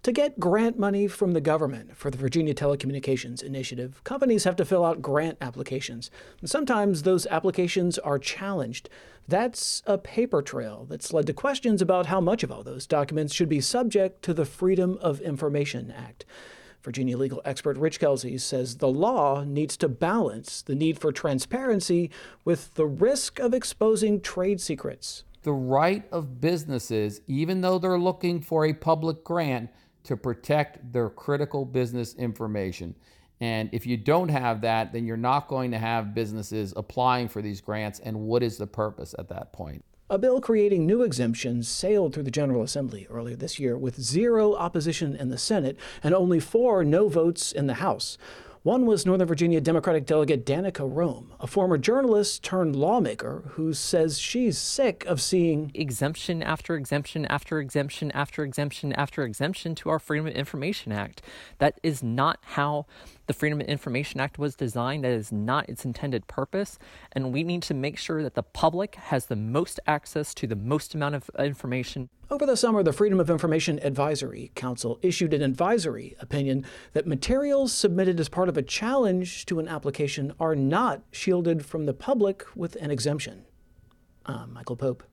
To get grant money from the government for the Virginia Telecommunications Initiative, companies have to fill out grant applications. And sometimes those applications are challenged. That's a paper trail that's led to questions about how much of all those documents should be subject to the Freedom of Information Act. Virginia legal expert Rich Kelsey says the law needs to balance the need for transparency with the risk of exposing trade secrets. The right of businesses, even though they're looking for a public grant, to protect their critical business information. And if you don't have that, then you're not going to have businesses applying for these grants. And what is the purpose at that point? A bill creating new exemptions sailed through the General Assembly earlier this year with 0 opposition in the Senate and only 4 no votes in the House. One was Northern Virginia Democratic delegate Danica Roem, a former journalist turned lawmaker who says she's sick of seeing exemption after exemption after exemption after exemption after exemption to our Freedom of Information Act. That is not how the Freedom of Information Act was designed. That is not its intended purpose. And we need to make sure that the public has the most access to the most amount of information. Over the summer, the Freedom of Information Advisory Council issued an advisory opinion that materials submitted as part of a challenge to an application are not shielded from the public with an exemption. I'm Michael Pope.